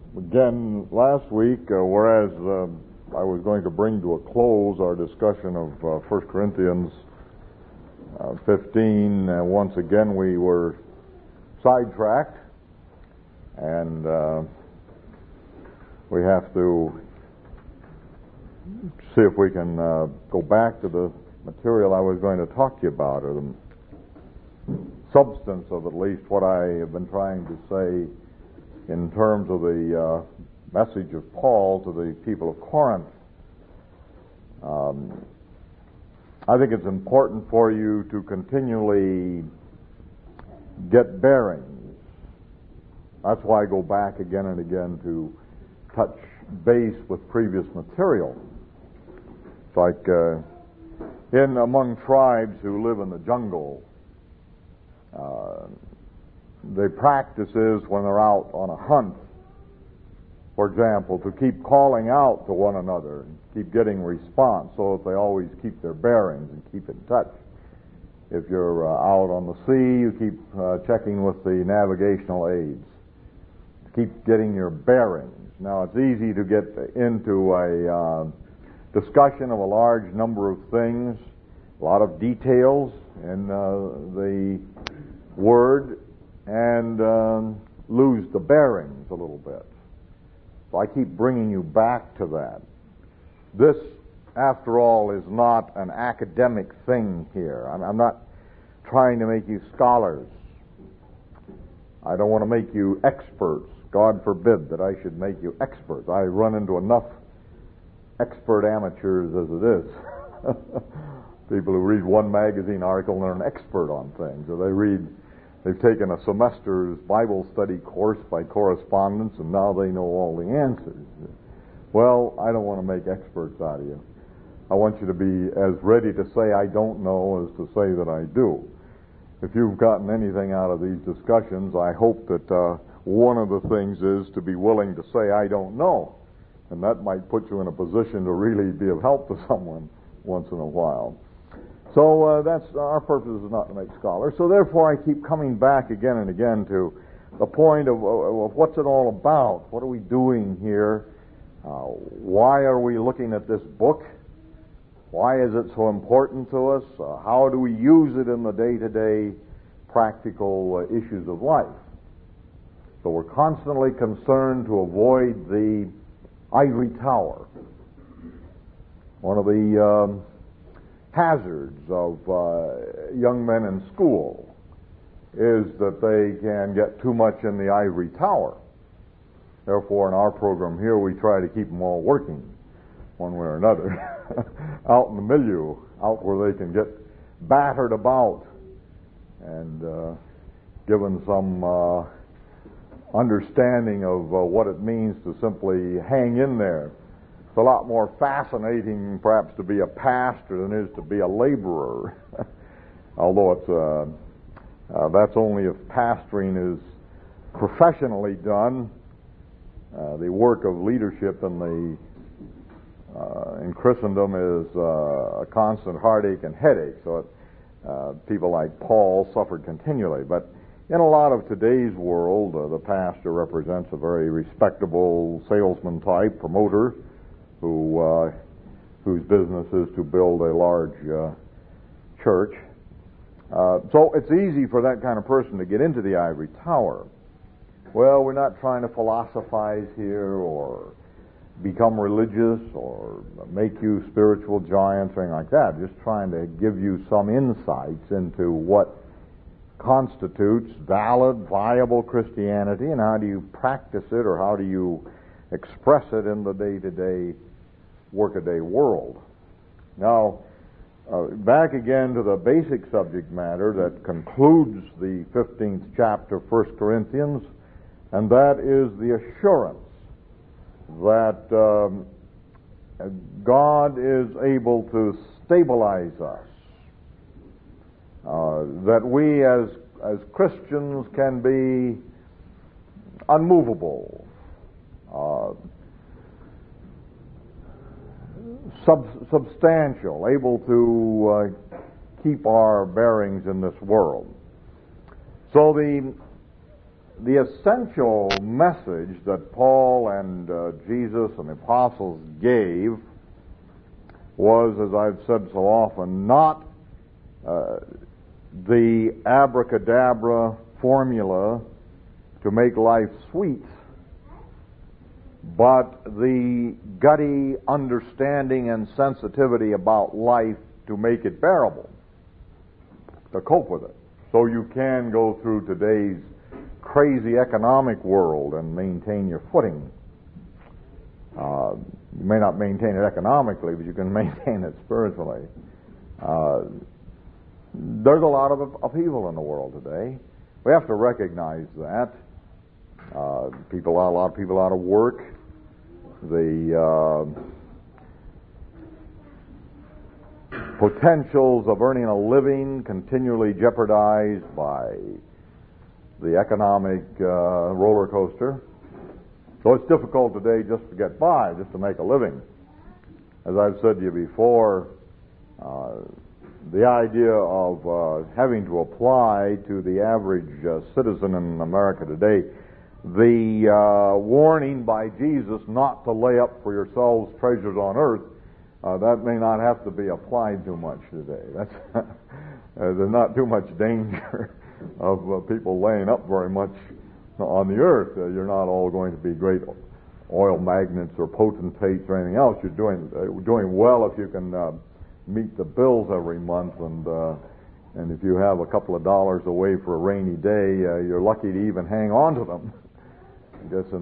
Again, last week, whereas I was going to bring to a close our discussion of 1 Corinthians 15, once again we were sidetracked, and we have to see if we can go back to the material I was going to talk to you about, or the substance of at least what I have been trying to say in terms of the message of Paul to the people of Corinth. I think it's important for you to continually get bearings. That's why I go back again and again to touch base with previous material. It's like among tribes who live in the jungle, the practice is when they're out on a hunt, for example, to keep calling out to one another and keep getting response so that they always keep their bearings and keep in touch. If you're out on the sea, you keep checking with the navigational aids. Keep getting your bearings. Now, it's easy to get into a discussion of a large number of things, a lot of details in the Word, and lose the bearings a little bit. So I keep bringing you back to that. This, after all, is not an academic thing here. I'm not trying to make you scholars. I don't want to make you experts. God forbid that I should make you experts. I run into enough expert amateurs as it is. People who read one magazine article and they're an expert on things, or they've taken a semester's Bible study course by correspondence, and now they know all the answers. Well, I don't want to make experts out of you. I want you to be as ready to say I don't know as to say that I do. If you've gotten anything out of these discussions, I hope that one of the things is to be willing to say I don't know. And that might put you in a position to really be of help to someone once in a while. So that's our purpose is not to make scholars. So therefore, I keep coming back again and again to the point of what's it all about? What are we doing here? Why are we looking at this book? Why is it so important to us? How do we use it in the day-to-day practical issues of life? So we're constantly concerned to avoid the ivory tower. One of the hazards of young men in school is that they can get too much in the ivory tower. Therefore, in our program here, we try to keep them all working one way or another out in the milieu, out where they can get battered about and given some understanding of what it means to simply hang in there. It's a lot more fascinating, perhaps, to be a pastor than it is to be a laborer. Although it's that's only if pastoring is professionally done. The work of leadership in Christendom is a constant heartache and headache. So people like Paul suffered continually. But in a lot of today's world, the pastor represents a very respectable salesman type, promoter, whose business is to build a large church. So it's easy for that kind of person to get into the ivory tower. Well, we're not trying to philosophize here or become religious or make you spiritual giants or anything like that. Just trying to give you some insights into what constitutes valid, viable Christianity, and how do you practice it, or how do you express it in the day-to-day workaday world. Now, back again to the basic subject matter that concludes the 15th chapter of 1 Corinthians, and that is the assurance that God is able to stabilize us, that we as Christians can be unmovable, substantial, able to keep our bearings in this world. So the the essential message that Paul and Jesus and the apostles gave was, as I've said so often, not the abracadabra formula to make life sweet, but the gutty understanding and sensitivity about life to make it bearable, to cope with it. So you can go through today's crazy economic world and maintain your footing. You may not maintain it economically, but you can maintain it spiritually. There's a lot of upheaval in the world today. We have to recognize that. A lot of people out of work. The potentials of earning a living continually jeopardized by the economic roller coaster. So it's difficult today just to get by, just to make a living. As I've said to you before, the idea of having to apply to the average citizen in America today, the warning by Jesus not to lay up for yourselves treasures on earth, that may not have to be applied too much today. That's there's not too much danger of people laying up very much on the earth. You're not all going to be great oil magnates or potentates or anything else. You're doing well if you can meet the bills every month, and if you have a couple of dollars away for a rainy day, you're lucky to even hang on to them. I guess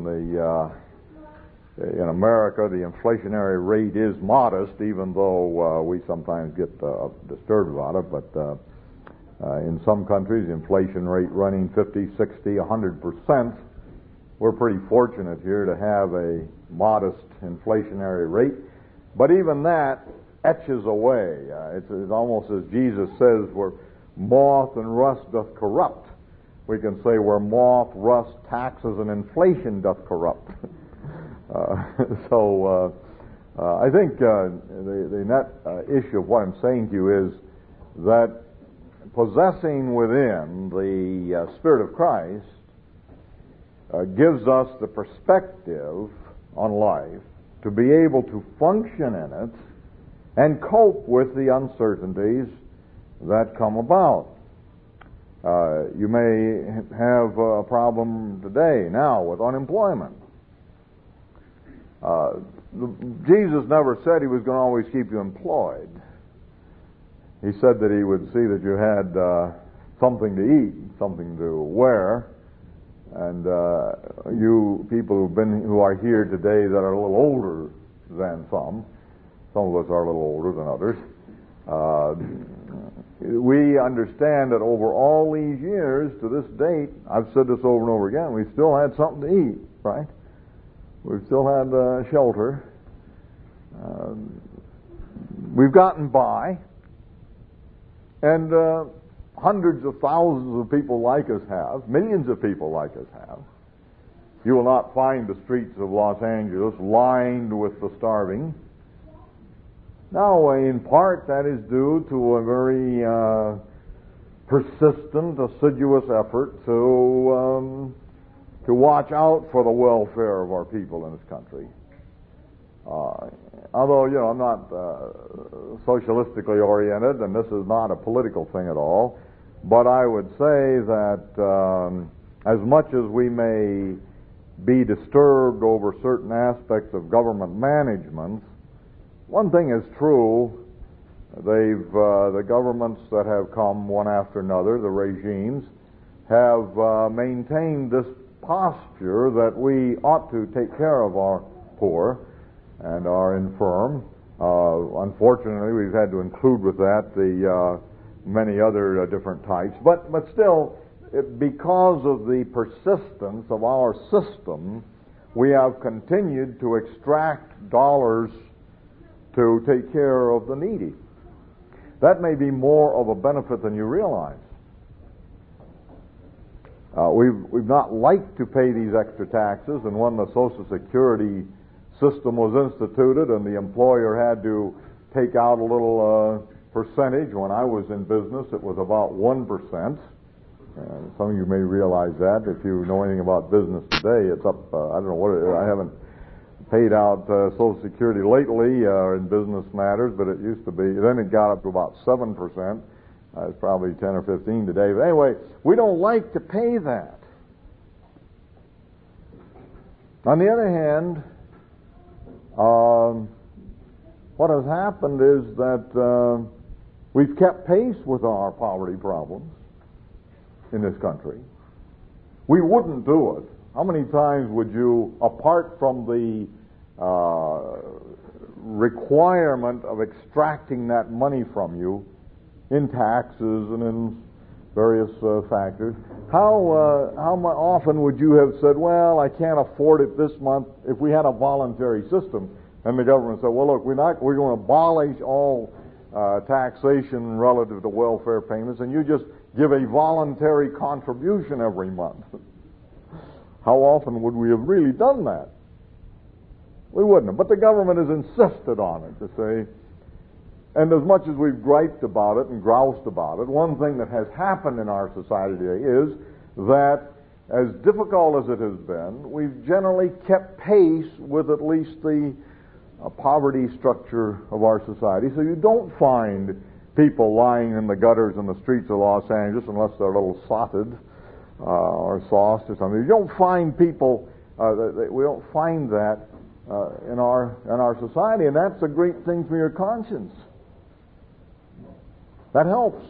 in America, the inflationary rate is modest, even though we sometimes get disturbed about it. But in some countries, the inflation rate running 50, 60, 100%. We're pretty fortunate here to have a modest inflationary rate. But even that etches away. It's almost as Jesus says, where moth and rust doth corrupt. We can say where moth, rust, taxes, and inflation doth corrupt. So I think the net issue of what I'm saying to you is that possessing within the Spirit of Christ gives us the perspective on life to be able to function in it and cope with the uncertainties that come about. You may have a problem today, now, with unemployment. Jesus never said he was going to always keep you employed. He said that he would see that you had something to eat, something to wear, and you people who are here today that are a little older than some of us are a little older than others, we understand that over all these years to this date, I've said this over and over again, we still had something to eat, right? We've still had shelter. We've gotten by. And hundreds of thousands of people like us have, millions of people like us have. You will not find the streets of Los Angeles lined with the starving. Now, in part, that is due to a very persistent, assiduous effort to watch out for the welfare of our people in this country. Although, I'm not socialistically oriented, and this is not a political thing at all, but I would say that as much as we may be disturbed over certain aspects of government management, one thing is true: the governments that have come one after another, the regimes, have maintained this posture that we ought to take care of our poor and our infirm. Unfortunately, we've had to include with that the many other different types. But still, because of the persistence of our system, we have continued to extract dollars to take care of the needy. That may be more of a benefit than you realize. We've not liked to pay these extra taxes, and when the Social Security system was instituted and the employer had to take out a little percentage, when I was in business it was about 1%, Some of you may realize that if you know anything about business today. It's up, I don't know what it is. I haven't paid out Social Security lately in business matters, but it used to be. Then it got up to about 7%. It's probably 10 or 15 today. But anyway, we don't like to pay that. On the other hand, what has happened is that we've kept pace with our poverty problems in this country. We wouldn't do it. How many times would you, apart from the requirement of extracting that money from you in taxes and in various factors, how often would you have said, well, I can't afford it this month, if we had a voluntary system and the government said, well, look, we're going to abolish all taxation relative to welfare payments, and you just give a voluntary contribution every month. How often would we have really done that? We wouldn't have. But the government has insisted on it, to say, and as much as we've griped about it and groused about it, one thing that has happened in our society today is that, as difficult as it has been, we've generally kept pace with at least the poverty structure of our society. So you don't find people lying in the gutters and the streets of Los Angeles unless they're a little sotted or sauced or something. You don't find people, we don't find that in our society, and that's a great thing for your conscience. That helps.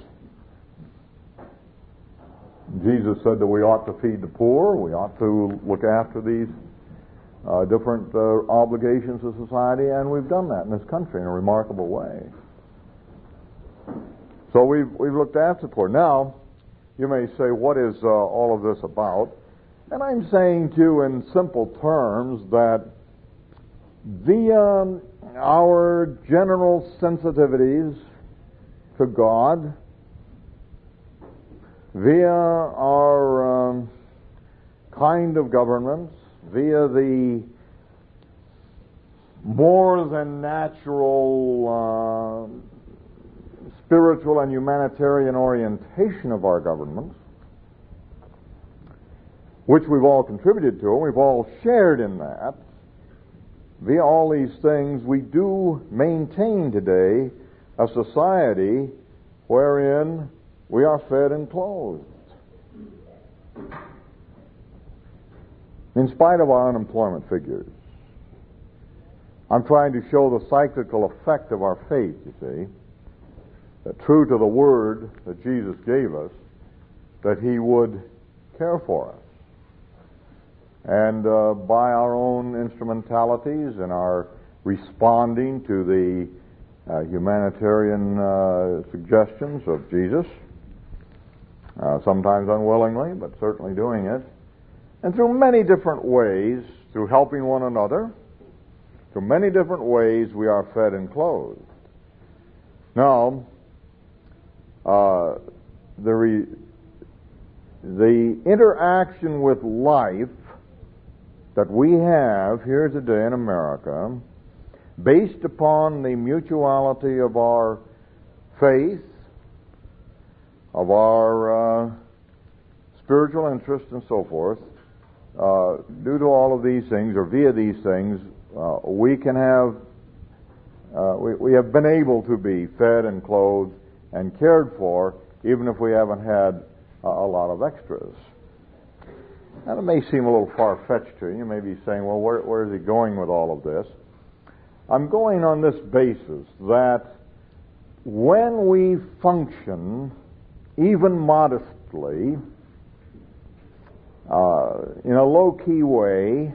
Jesus said that we ought to feed the poor, we ought to look after these different obligations of society, and we've done that in this country in a remarkable way. So we've looked after the poor. Now, you may say, what is all of this about? And I'm saying to you in simple terms that our general sensitivities to God, via our kind of governments, via the more than natural spiritual and humanitarian orientation of our governments, which we've all contributed to, and we've all shared in that, via all these things, we do maintain today a society wherein we are fed and clothed. In spite of our unemployment figures. I'm trying to show the cyclical effect of our faith, you see, that true to the word that Jesus gave us, that He would care for us. And by our own instrumentalities and our responding to the humanitarian suggestions of Jesus, sometimes unwillingly, but certainly doing it, and through many different ways, through helping one another, through many different ways we are fed and clothed. Now, the interaction with life that we have here today in America, based upon the mutuality of our faith, of our spiritual interest and so forth, due to all of these things, or via these things, we can have, we have been able to be fed and clothed and cared for, even if we haven't had a lot of extras. Now, it may seem a little far-fetched to you. You may be saying, well, where is he going with all of this? I'm going on this basis that when we function, even modestly, in a low-key way,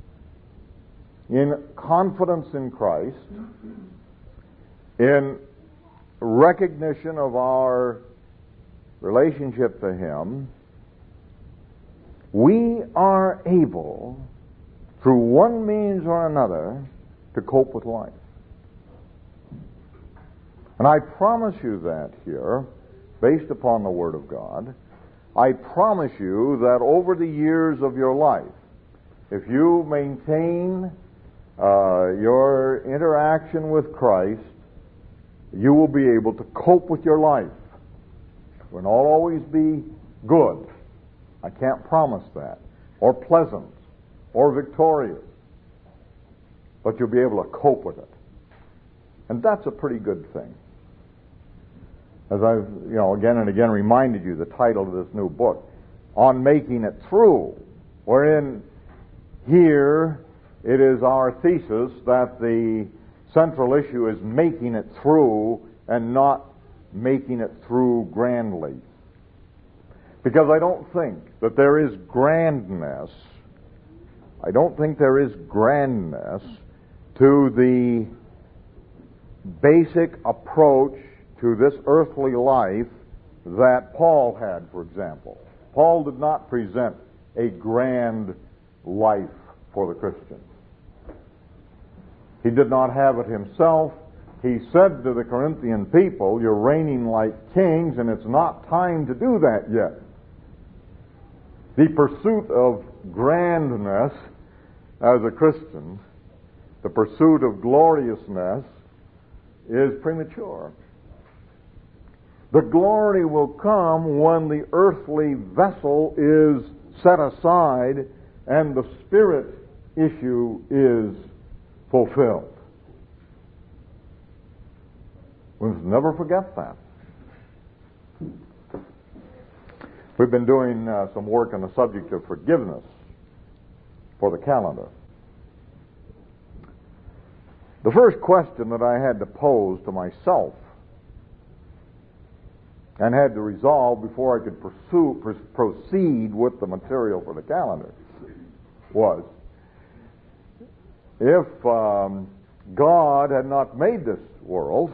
in confidence in Christ, in recognition of our relationship to Him, we are able, through one means or another, to cope with life. And I promise you that here, based upon the Word of God, I promise you that over the years of your life, if you maintain your interaction with Christ, you will be able to cope with your life. It will not always be good. I can't promise that. Or pleasant. Or victorious. But you'll be able to cope with it. And that's a pretty good thing. As I've, again and again reminded you, the title of this new book, On Making It Through, wherein here it is our thesis that the central issue is making it through and not making it through grandly. Because I don't think that there is grandness, to the basic approach to this earthly life that Paul had, for example. Paul did not present a grand life for the Christian. He did not have it himself. He said to the Corinthian people, you're reigning like kings, and it's not time to do that yet. The pursuit of grandness as a Christian, the pursuit of gloriousness, is premature. The glory will come when the earthly vessel is set aside and the spirit issue is fulfilled. We must never forget that. We've been doing some work on the subject of forgiveness for the calendar. The first question that I had to pose to myself and had to resolve before I could proceed with the material for the calendar was, if God had not made this world,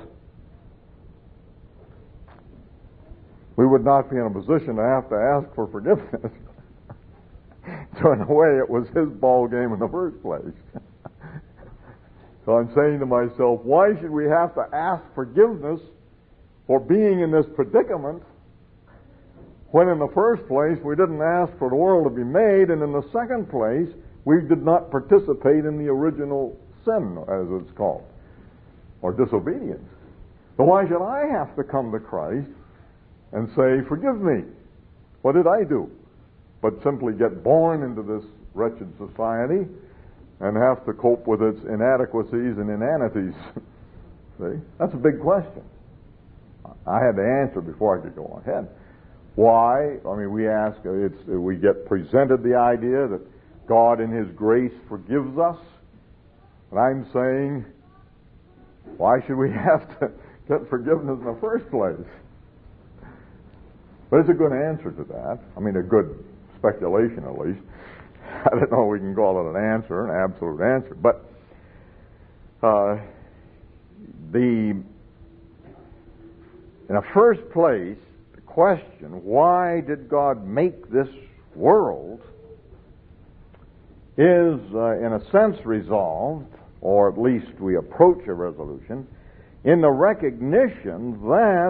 we would not be in a position to have to ask for forgiveness. So in a way, it was his ball game in the first place. So I'm saying to myself, why should we have to ask forgiveness for being in this predicament when in the first place we didn't ask for the world to be made, and in the second place we did not participate in the original sin, as it's called, or disobedience. So why should I have to come to Christ and say, forgive me? What did I do? But simply get born into this wretched society and have to cope with its inadequacies and inanities. See? That's a big question. I had to answer before I could go ahead. Why? I mean, we get presented the idea that God in His grace forgives us. And I'm saying, why should we have to get forgiveness in the first place? But it's a good answer to that. I mean, a good speculation at least. I don't know if we can call it an answer, an absolute answer. But in the first place, the question, why did God make this world, is in a sense resolved, or at least we approach a resolution, in the recognition that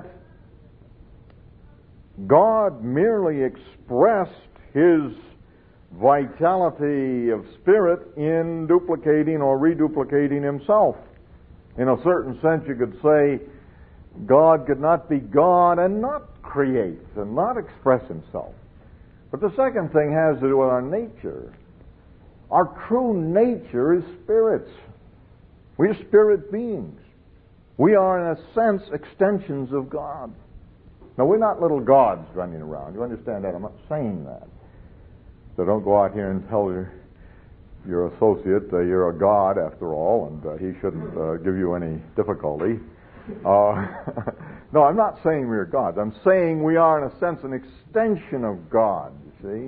God merely expressed His vitality of spirit in duplicating or reduplicating Himself. In a certain sense, you could say God could not be God and not create and not express Himself. But the second thing has to do with our nature. Our true nature is spirits. We are spirit beings. We are, in a sense, extensions of God. Now, we're not little gods running around. You understand that? I'm not saying that. So don't go out here and tell your associate you're a god after all, and he shouldn't give you any difficulty. No, I'm not saying we're gods. I'm saying we are, in a sense, an extension of God, you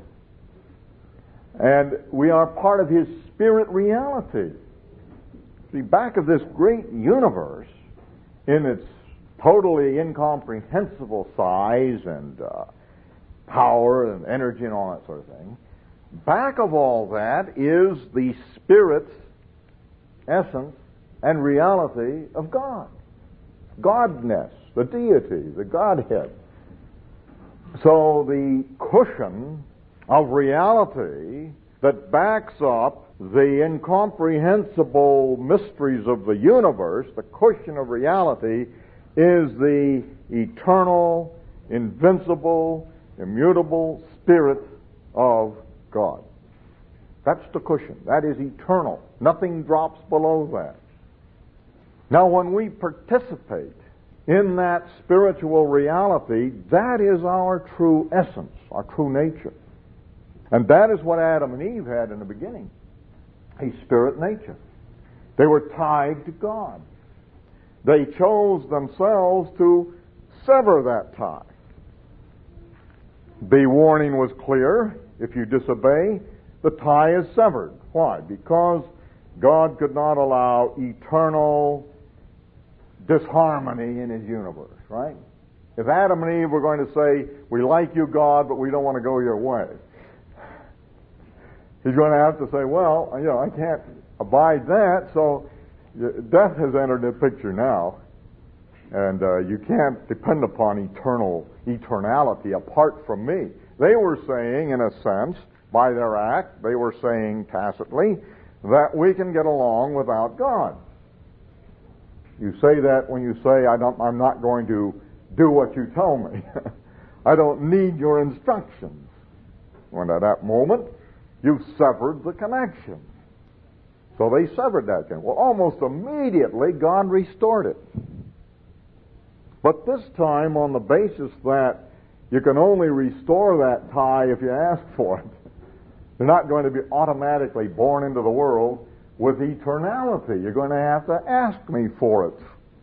see. And we are part of His spirit reality. See, back of this great universe, in its totally incomprehensible size and power and energy and all that sort of thing, back of all that is the Spirit's essence and reality of God. Godness, the deity, the Godhead. So the cushion of reality that backs up the incomprehensible mysteries of the universe, the cushion of reality, is the eternal, invincible, immutable Spirit of God. That's the cushion. That is eternal. Nothing drops below that. Now, when we participate in that spiritual reality, that is our true essence, our true nature. And that is what Adam and Eve had in the beginning, a spirit nature. They were tied to God. They chose themselves to sever that tie. The warning was clear. If you disobey, the tie is severed. Why? Because God could not allow eternal disharmony in His universe, right? If Adam and Eve were going to say, we like you, God, but we don't want to go your way, He's going to have to say, well, I can't abide that, so death has entered the picture now, and you can't depend upon eternality apart from me. They were saying, in a sense, by their act, they were saying tacitly, that we can get along without God. You say that when you say, I'm not going to do what you tell me. I don't need your instructions. When at that moment, you've severed the connection. So they severed that connection. Well, almost immediately, God restored it. But this time on the basis that you can only restore that tie if you ask for it. You're not going to be automatically born into the world with eternality. You're going to have to ask me for it.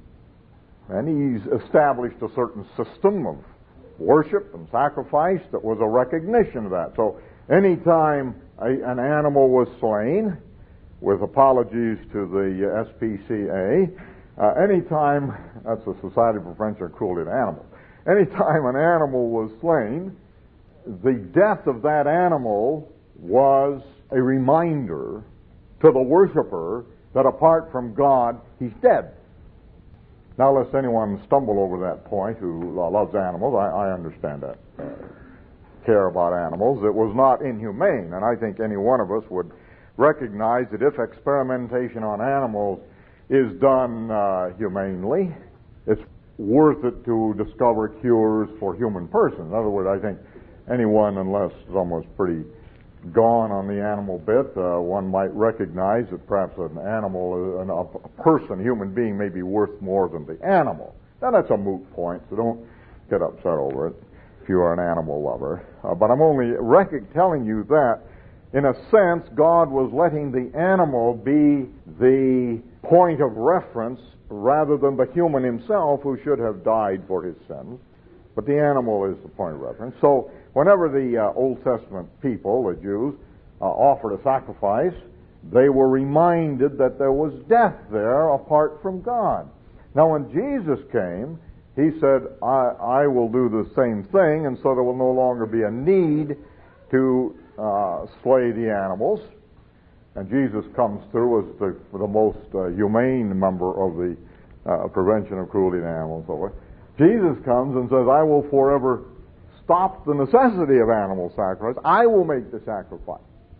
And He's established a certain system of worship and sacrifice that was a recognition of that. So any time an animal was slain, with apologies to the SPCA, anytime, that's the Society for Prevention of Cruelty to Animals, anytime an animal was slain, the death of that animal was a reminder to the worshiper that apart from God, he's dead. Now, lest anyone stumble over that point who loves animals, I understand that. Care about animals. It was not inhumane, and I think any one of us would recognize that if experimentation on animals is done humanely, it's worth it to discover cures for human persons. In other words, I think anyone, unless someone's pretty gone on the animal bit, one might recognize that perhaps an animal, a person, human being, may be worth more than the animal. Now, that's a moot point, so don't get upset over it if you are an animal lover. But I'm only telling you that, in a sense, God was letting the animal be the point of reference rather than the human himself, who should have died for his sins. But the animal is the point of reference. So whenever the Old Testament people, the Jews, offered a sacrifice, they were reminded that there was death there apart from God. Now when Jesus came, He said, I will do the same thing, and so there will no longer be a need to slay the animals. And Jesus comes through as the most humane member of the prevention of cruelty to animals. So Jesus comes and says, I will forever stop the necessity of animal sacrifice. I will make the sacrifice.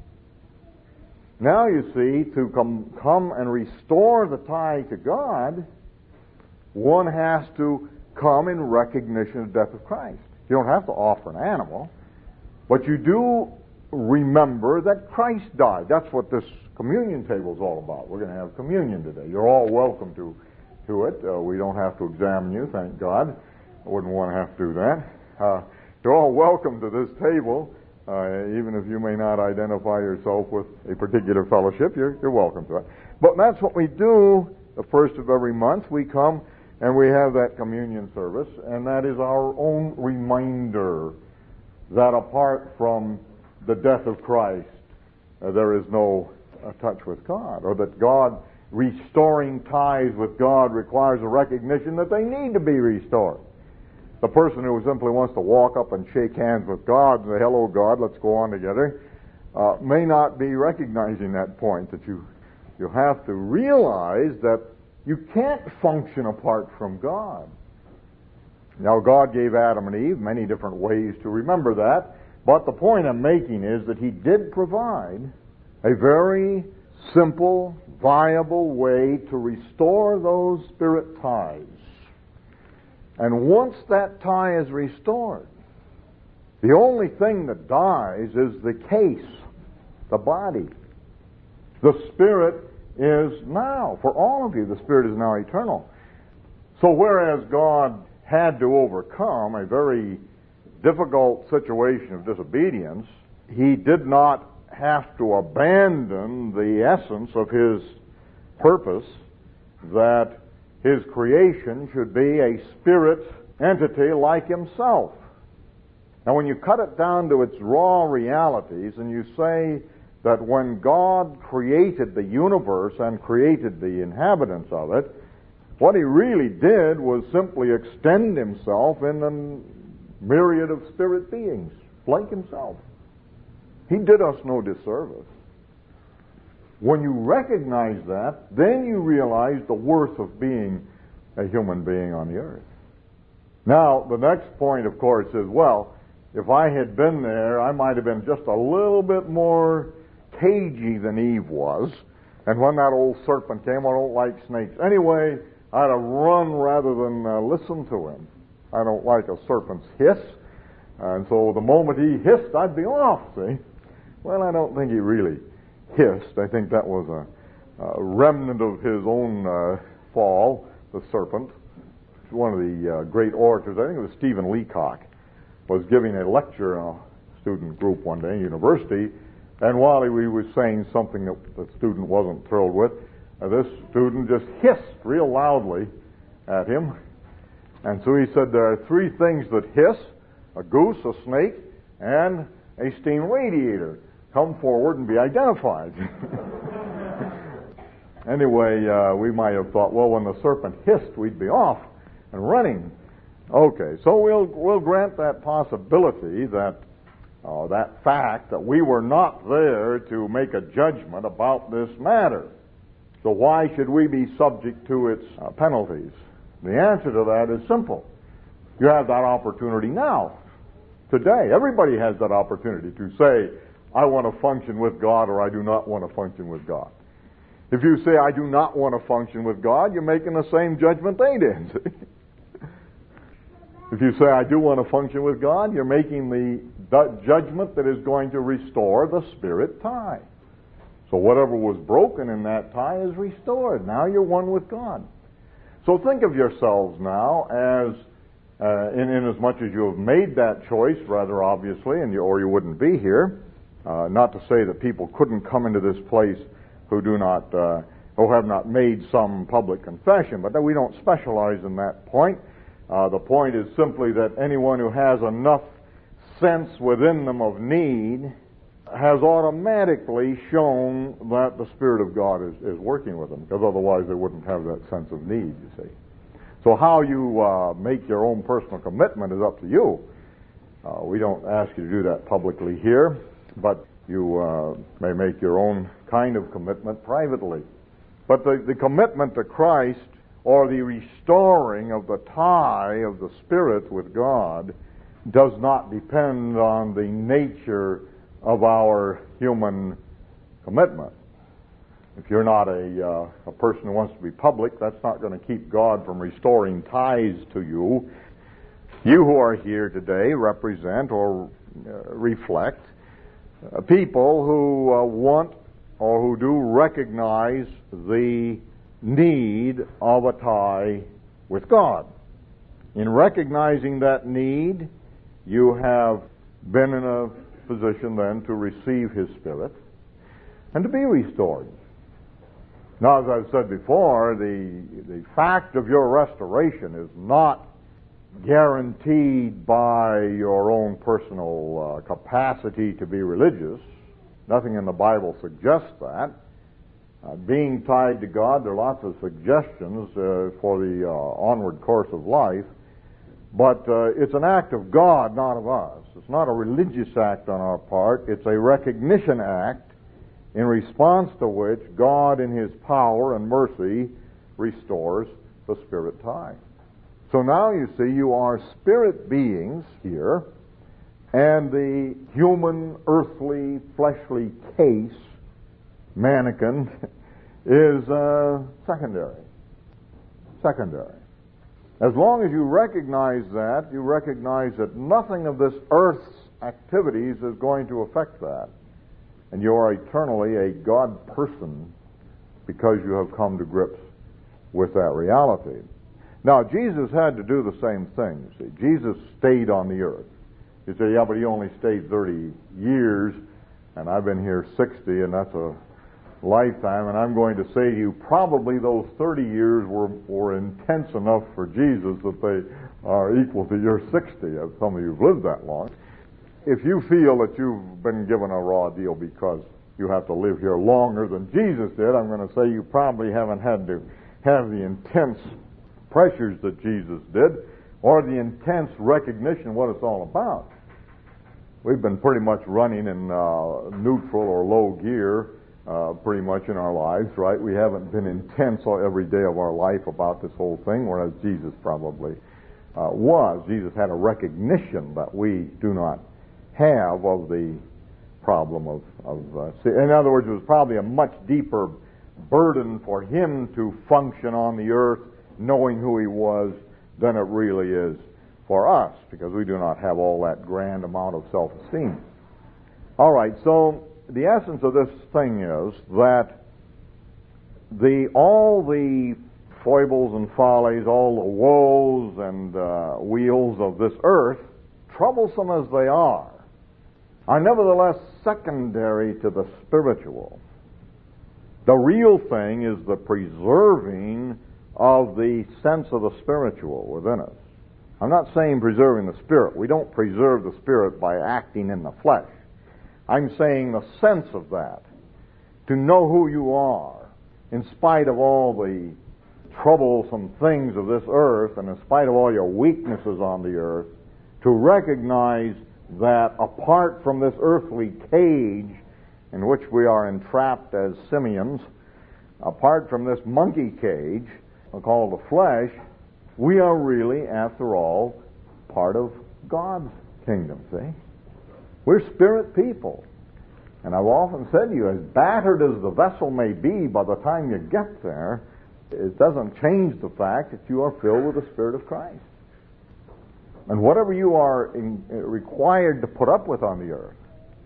Now you see, to come and restore the tie to God, one has to come in recognition of the death of Christ. You don't have to offer an animal, but you do remember that Christ died. That's what this communion table is all about. We're going to have communion today. You're all welcome to it. We don't have to examine you, thank God. I wouldn't want to have to do that. You're all welcome to this table, even if you may not identify yourself with a particular fellowship. You're welcome to it. But that's what we do the first of every month. We come and we have that communion service, and that is our own reminder that apart from the death of Christ, there is no touch with God, or that God, restoring ties with God, requires a recognition that they need to be restored. The person who simply wants to walk up and shake hands with God and say, hello, God, let's go on together, may not be recognizing that point, that you have to realize that you can't function apart from God. Now, God gave Adam and Eve many different ways to remember that, but the point I'm making is that He did provide a very simple, viable way to restore those spirit ties. And once that tie is restored, The only thing that dies is the case, the body. The Spirit is now, for all of you, the Spirit is now eternal. So whereas God had to overcome a very difficult situation of disobedience, He did not have to abandon the essence of His purpose, that His creation should be a spirit entity like Himself. Now when you cut it down to its raw realities and you say that when God created the universe and created the inhabitants of it, what He really did was simply extend Himself in a myriad of spirit beings, like Himself. He did us no disservice. When you recognize that, then you realize the worth of being a human being on the earth. Now, the next point, of course, is, well, if I had been there, I might have been just a little bit more cagey than Eve was. And when that old serpent came, I don't like snakes. Anyway, I'd have run rather than listen to him. I don't like a serpent's hiss. And so the moment he hissed, I'd be off, see? Well, I don't think he really hissed. I think that was a remnant of his own fall, the serpent. One of the great orators, I think it was Stephen Leacock, was giving a lecture in a student group one day in university, and while he was saying something that the student wasn't thrilled with, this student just hissed real loudly at him. And so he said, there are three things that hiss: a goose, a snake, and a steam radiator. Come forward and be identified. Anyway, we might have thought, well, when the serpent hissed, we'd be off and running. Okay, so we'll grant that possibility, that that fact that we were not there to make a judgment about this matter. So why should we be subject to its penalties? The answer to that is simple. You have that opportunity now, today. Everybody has that opportunity to say, I want to function with God, or I do not want to function with God. If you say, I do not want to function with God, you're making the same judgment they did. If you say, I do want to function with God, you're making the judgment that is going to restore the spirit tie. So whatever was broken in that tie is restored. Now you're one with God. So think of yourselves now as, in as much as you have made that choice, rather obviously, or you wouldn't be here. Not to say that people couldn't come into this place who have not made some public confession, but we don't specialize in that point. The point is simply that anyone who has enough sense within them of need has automatically shown that the Spirit of God is working with them, because otherwise they wouldn't have that sense of need, you see. So how you make your own personal commitment is up to you. We don't ask you to do that publicly here, but you may make your own kind of commitment privately. But the commitment to Christ, or the restoring of the tie of the Spirit with God, does not depend on the nature of our human commitment. If you're not a person who wants to be public, that's not going to keep God from restoring ties to you. You who are here today represent or reflect people who want or who do recognize the need of a tie with God. In recognizing that need, you have been in a position then to receive His Spirit and to be restored. Now, as I've said before, the fact of your restoration is not guaranteed by your own personal capacity to be religious. Nothing in the Bible suggests that. Being tied to God, there are lots of suggestions for the onward course of life, but it's an act of God, not of us. It's not a religious act on our part. It's a recognition act in response to which God, in His power and mercy, restores the spirit tie. So now you see, you are spirit beings here, and the human, earthly, fleshly case, mannequin, is secondary. Secondary. As long as you recognize that, you recognize that nothing of this earth's activities is going to affect that. And you are eternally a God person because you have come to grips with that reality. Now, Jesus had to do the same thing, you see. Jesus stayed on the earth. You say, yeah, but he only stayed 30 years, and I've been here 60, and that's a lifetime. And I'm going to say to you, probably those 30 years were intense enough for Jesus that they are equal to your 60, if some of you have lived that long. If you feel that you've been given a raw deal because you have to live here longer than Jesus did, I'm going to say you probably haven't had to have the intense pressures that Jesus did, or the intense recognition of what it's all about. We've been pretty much running in neutral or low gear pretty much in our lives, right? We haven't been intense every day of our life about this whole thing, whereas Jesus probably was. Jesus had a recognition that we do not have of the problem of sin. In other words, it was probably a much deeper burden for him to function on the earth knowing who he was than it really is for us, because we do not have all that grand amount of self-esteem. All right, so the essence of this thing is that all the foibles and follies, all the woes and wheels of this earth, troublesome as they are nevertheless secondary to the spiritual. The real thing is the preserving of the sense of the spiritual within us. I'm not saying preserving the spirit. We don't preserve the spirit by acting in the flesh. I'm saying the sense of that. To know who you are, in spite of all the troublesome things of this earth, and in spite of all your weaknesses on the earth, to recognize that apart from this earthly cage in which we are entrapped as simians, apart from this monkey cage called the flesh, we are really, after all, part of God's kingdom, see? We're spirit people. And I've often said to you, as battered as the vessel may be by the time you get there, it doesn't change the fact that you are filled with the Spirit of Christ. And whatever you are required to put up with on the earth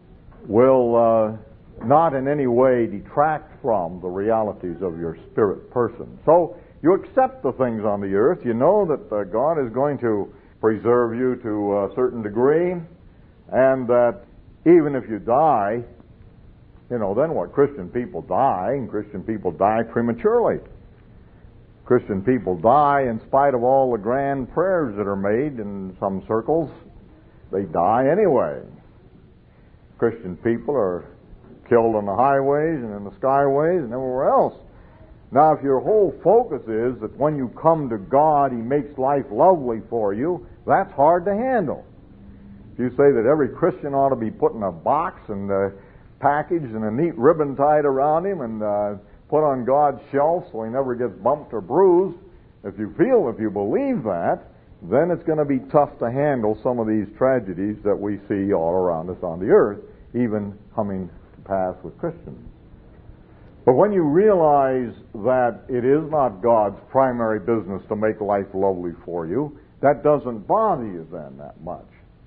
will not in any way detract from the realities of your spirit person. So you accept the things on the earth. You know that God is going to preserve you to a certain degree, and that even if you die, then what? Christian people die, and Christian people die prematurely. Christian people die in spite of all the grand prayers that are made in some circles. They die anyway. Christian people are killed on the highways and in the skyways and everywhere else. Now, if your whole focus is that when you come to God, He makes life lovely for you, that's hard to handle. If you say that every Christian ought to be put in a box and packaged and a neat ribbon tied around him and put on God's shelf so he never gets bumped or bruised, if you believe that, then it's going to be tough to handle some of these tragedies that we see all around us on the earth, even coming to pass with Christians. But when you realize that it is not God's primary business to make life lovely for you, that doesn't bother you then that much.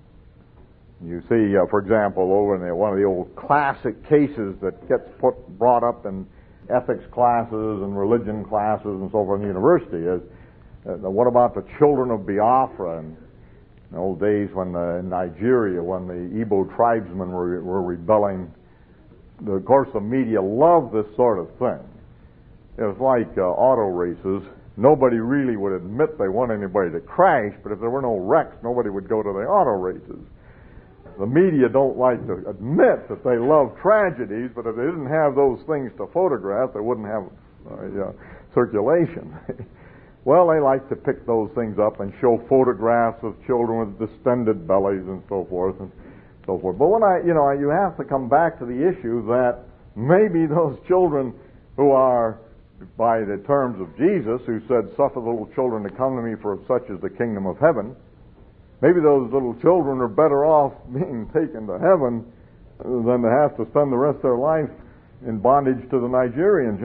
You see, for example, over in one of the old classic cases that gets brought up in ethics classes and religion classes and so forth in the university is, what about the children of Biafra in the old days when in Nigeria, when the Igbo tribesmen were rebelling? Of course, the media loved this sort of thing. It was like auto races. Nobody really would admit they want anybody to crash, but if there were no wrecks, nobody would go to the auto races. The media don't like to admit that they love tragedies, but if they didn't have those things to photograph, they wouldn't have circulation. Well, they like to pick those things up and show photographs of children with distended bellies and so forth and so forth. But when you have to come back to the issue that maybe those children who are, by the terms of Jesus, who said, "Suffer the little children to come to me, for of such is the kingdom of heaven," maybe those little children are better off being taken to heaven than to have to spend the rest of their life in bondage to the Nigerians,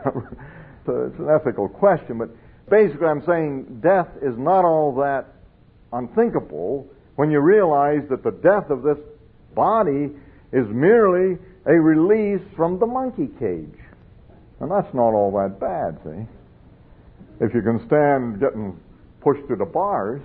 So it's an ethical question. But basically I'm saying death is not all that unthinkable when you realize that the death of this body is merely a release from the monkey cage. And that's not all that bad, see? If you can stand getting pushed to the bars.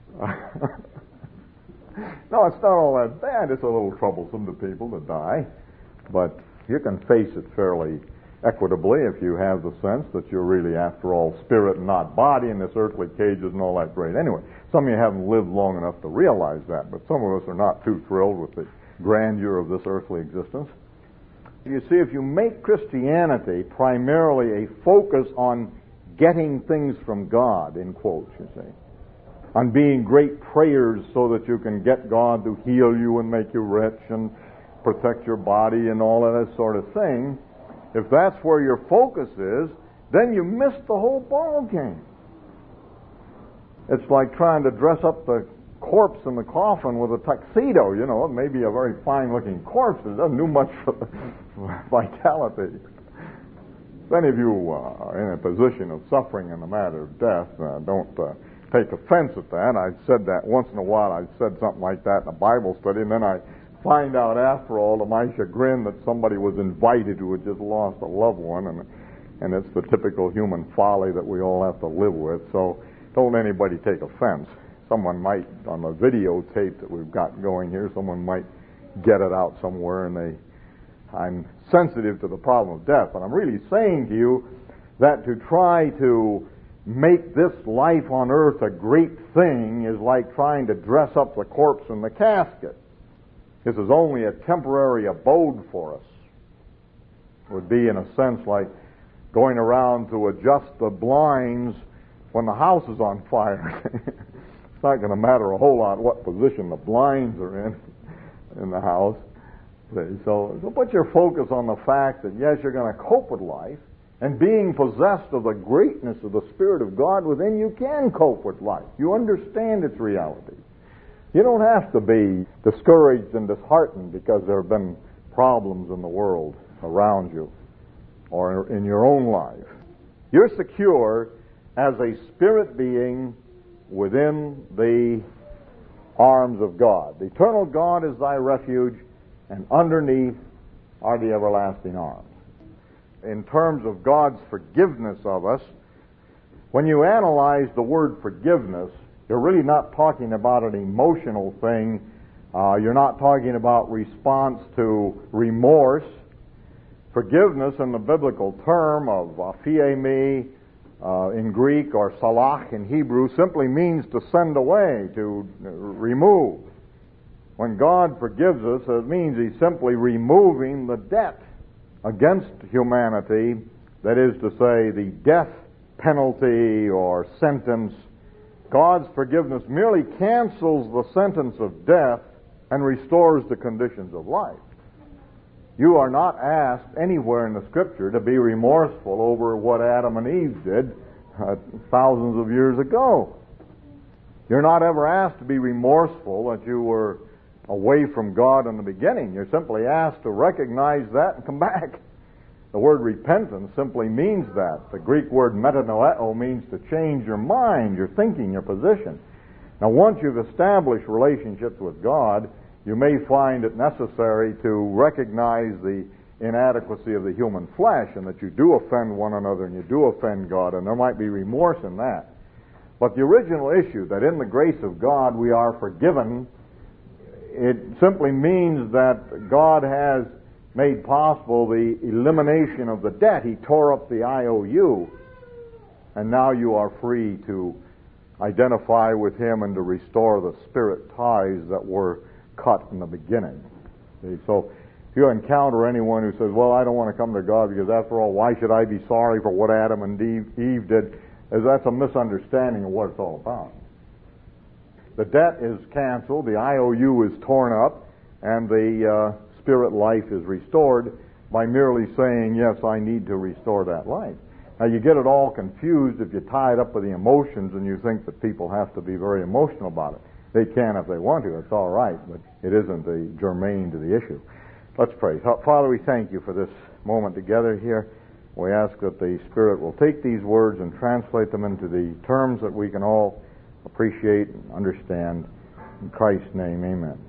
No, it's not all that bad. It's a little troublesome to people to die. But you can face it fairly equitably if you have the sense that you're really, after all, spirit and not body, and this earthly cage isn't all that great. Anyway, some of you haven't lived long enough to realize that, but some of us are not too thrilled with the grandeur of this earthly existence. You see, if you make Christianity primarily a focus on getting things from God, in quotes, you see, on being great prayers so that you can get God to heal you and make you rich and protect your body and all of that sort of thing, if that's where your focus is, then you miss the whole ball game. It's like trying to dress up the corpse in the coffin with a tuxedo. You know, it may be a very fine-looking corpse, but it doesn't do much for the vitality. If any of you are in a position of suffering in the matter of death, don't take offense at that. I've said that once in a while. I've said something like that in a Bible study, and then I find out after all, to my chagrin, that somebody was invited who had just lost a loved one, and it's the typical human folly that we all have to live with. So don't anybody take offense. Someone might, on the videotape that we've got going here, someone might get it out somewhere, and I'm sensitive to the problem of death, but I'm really saying to you that to try to make this life on earth a great thing is like trying to dress up the corpse in the casket. This is only a temporary abode for us. It would be, in a sense, like going around to adjust the blinds when the house is on fire. It's not going to matter a whole lot what position the blinds are in the house. So put your focus on the fact that, yes, you're going to cope with life, and being possessed of the greatness of the Spirit of God within you can cope with life. You understand its reality. You don't have to be discouraged and disheartened because there have been problems in the world around you or in your own life. You're secure as a spirit being within the arms of God. The eternal God is thy refuge, and underneath are the everlasting arms. In terms of God's forgiveness of us, when you analyze the word forgiveness, you're really not talking about an emotional thing. You're not talking about response to remorse. Forgiveness in the biblical term of aphiemi in Greek or salach in Hebrew simply means to send away, to remove. When God forgives us, it means He's simply removing the debt against humanity, that is to say, the death penalty or sentence. God's forgiveness merely cancels the sentence of death and restores the conditions of life. You are not asked anywhere in the Scripture to be remorseful over what Adam and Eve did thousands of years ago. You're not ever asked to be remorseful that you were away from God in the beginning. You're simply asked to recognize that and come back. The word repentance simply means that. The Greek word metanoeo means to change your mind, your thinking, your position. Now, once you've established relationships with God, you may find it necessary to recognize the inadequacy of the human flesh and that you do offend one another and you do offend God, and there might be remorse in that. But the original issue, that in the grace of God we are forgiven, it simply means that God has made possible the elimination of the debt. He tore up the IOU, and now you are free to identify with Him and to restore the spirit ties that were cut in the beginning. See? So if you encounter anyone who says, well, I don't want to come to God because after all, why should I be sorry for what Adam and Eve did? That's a misunderstanding of what it's all about. The debt is canceled, the IOU is torn up, and the spirit life is restored by merely saying, yes, I need to restore that life. Now, you get it all confused if you tie it up with the emotions and you think that people have to be very emotional about it. They can if they want to, it's all right, but it isn't germane to the issue. Let's pray. Father, we thank you for this moment together here. We ask that the Spirit will take these words and translate them into the terms that we can all appreciate and understand. In Christ's name, amen.